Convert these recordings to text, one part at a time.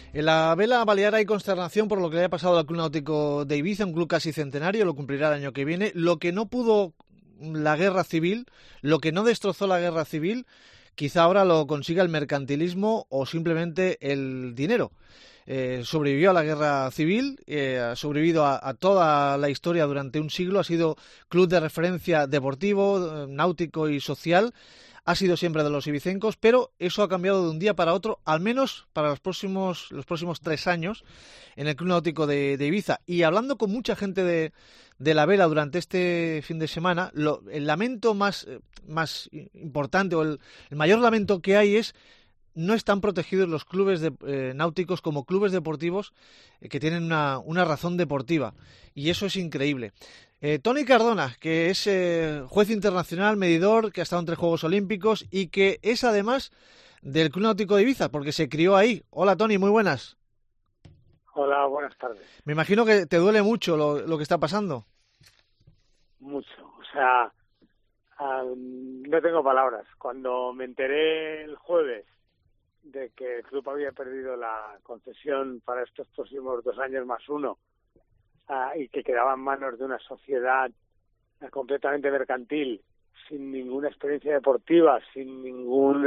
En la vela balear hay consternación por lo que le ha pasado al Club Náutico de Ibiza, un club casi centenario, lo cumplirá el año que viene. Lo que no pudo la guerra civil, lo que no destrozó la guerra civil, quizá ahora lo consiga el mercantilismo o simplemente el dinero. Sobrevivió a la guerra civil, ha sobrevivido a toda la historia durante un siglo, ha sido club de referencia deportivo, náutico y social. Ha sido siempre de los ibicencos, pero eso ha cambiado de un día para otro, al menos para los próximos 3 años, en el Club Náutico de Ibiza. Y hablando con mucha gente de la vela durante este fin de semana, el lamento más importante o el mayor lamento que hay es no están protegidos los clubes náuticos como clubes deportivos que tienen una razón deportiva. Y eso es increíble. Toni Cardona, que es juez internacional, medidor, que ha estado en 3 Juegos Olímpicos y que es además del Club Náutico de Ibiza, porque se crió ahí. Hola Toni, muy buenas. Hola, buenas tardes. Me imagino que te duele mucho lo que está pasando. Mucho, o sea, no tengo palabras. Cuando me enteré el jueves de que el club había perdido la concesión para estos próximos 2 años más 1, y que quedaba en manos de una sociedad completamente mercantil, sin ninguna experiencia deportiva, sin ningún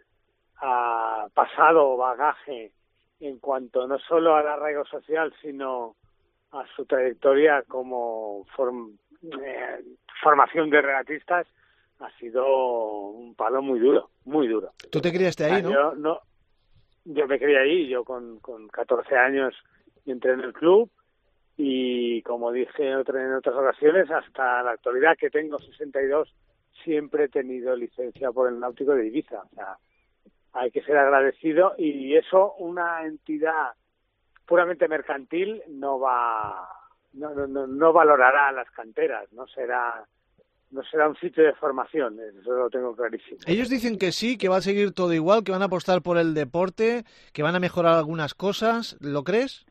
pasado o bagaje en cuanto no solo al arraigo social, sino a su trayectoria como formación de regatistas, ha sido un palo muy duro, muy duro. ¿Tú te criaste ahí, no? Yo me crié ahí, yo con 14 años entré en el club y, como dije en otras ocasiones, hasta la actualidad, que tengo 62, siempre he tenido licencia por el Náutico de Ibiza. O sea, hay que ser agradecido, y eso una entidad puramente mercantil no valorará las canteras, no será un sitio de formación, eso lo tengo clarísimo. Ellos dicen que sí, que va a seguir todo igual, que van a apostar por el deporte, que van a mejorar algunas cosas. ¿Lo crees?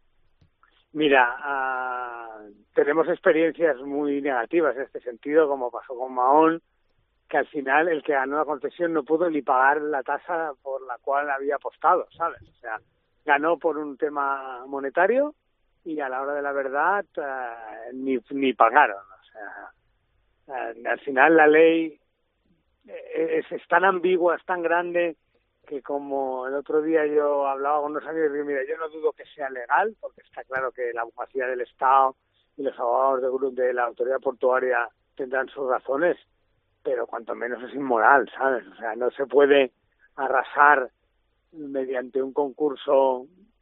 Mira, tenemos experiencias muy negativas en este sentido, como pasó con Mahón, que al final el que ganó la concesión no pudo ni pagar la tasa por la cual había apostado, ¿sabes? O sea, ganó por un tema monetario y a la hora de la verdad ni pagaron. O sea, al final la ley es tan ambigua, es tan grande, que como el otro día yo hablaba con unos amigos y digo, mira, yo no dudo que sea legal, porque está claro que la abogacía del Estado y los abogados de la autoridad portuaria tendrán sus razones, pero cuanto menos es inmoral, ¿sabes? O sea, no se puede arrasar mediante un concurso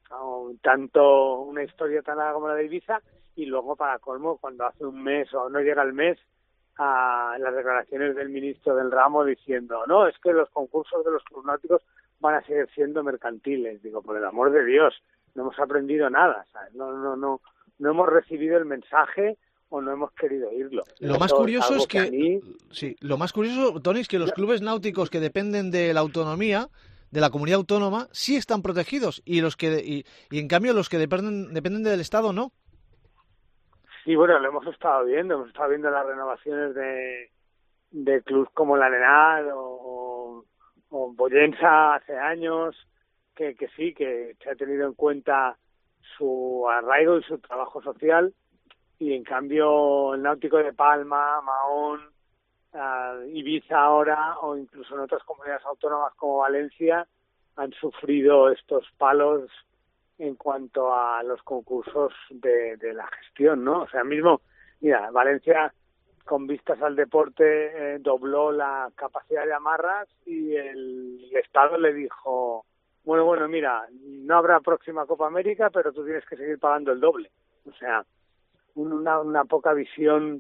tanto una historia tan larga como la de Ibiza, y luego, para colmo, cuando hace un mes o no llega el mes, a las declaraciones del ministro del ramo diciendo, no, es que los concursos de los clubes náuticos van a seguir siendo mercantiles. Digo, por el amor de Dios, no hemos aprendido nada, ¿sabes? No hemos recibido el mensaje o no hemos querido oírlo. Lo más curioso es que lo más curioso, Toni, es que los clubes náuticos que dependen de la autonomía, de la comunidad autónoma, sí están protegidos, y en cambio los que dependen del Estado no. Sí, bueno, lo hemos estado viendo las renovaciones de clubes como la Arenal o Boyensa hace años, que sí, que se ha tenido en cuenta su arraigo y su trabajo social, y en cambio el Náutico de Palma, Mahón, Ibiza ahora, o incluso en otras comunidades autónomas como Valencia, han sufrido estos palos en cuanto a los concursos de la gestión, ¿no? O sea, mismo, mira, Valencia, con vistas al deporte, dobló la capacidad de amarras, y el Estado le dijo, bueno, mira, no habrá próxima Copa América, pero tú tienes que seguir pagando el doble. O sea, una poca visión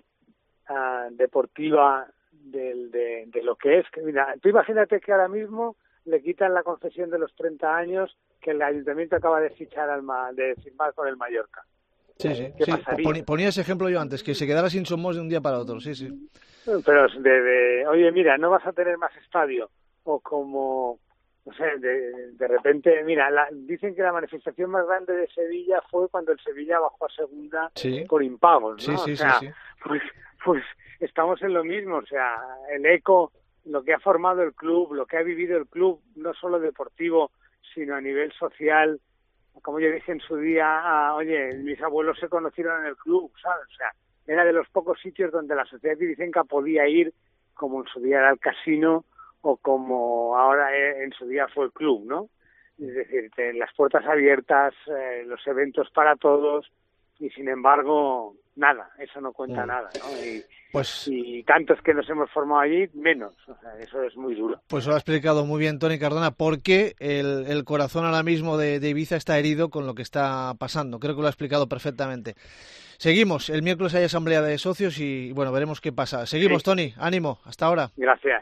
deportiva de lo que es. Que mira, tú imagínate que ahora mismo le quitan la concesión de los 30 años que el ayuntamiento acaba de firmar con el Mallorca. Sí. ¿Qué pasaría? Ponía ese ejemplo yo antes, que se quedara sin Somos de un día para otro, sí. Pero oye, mira, no vas a tener más estadio, o como, no sé, de repente, mira, dicen que la manifestación más grande de Sevilla fue cuando el Sevilla bajó a segunda por impagos, ¿no? Sí. Pues estamos en lo mismo, o sea, el eco, lo que ha formado el club, lo que ha vivido el club, no solo deportivo, sino a nivel social como yo dije en su día, oye, mis abuelos se conocieron en el club, ¿sabes? O sea, era de los pocos sitios donde la sociedad ibicenca podía ir, como en su día era el casino o como ahora en su día fue el club, ¿no? Es decir, las puertas abiertas, los eventos para todos, y sin embargo, nada, eso no cuenta nada, ¿no? Y tantos que nos hemos formado allí, menos, o sea, eso es muy duro. Pues lo ha explicado muy bien Toni Cardona, porque el corazón ahora mismo de Ibiza está herido con lo que está pasando. Creo que lo ha explicado perfectamente. Seguimos, el miércoles hay asamblea de socios y bueno, veremos qué pasa. Seguimos, sí. Toni, ánimo, hasta ahora. Gracias.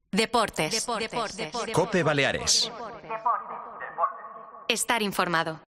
Deportes. COPE Baleares. Estar informado.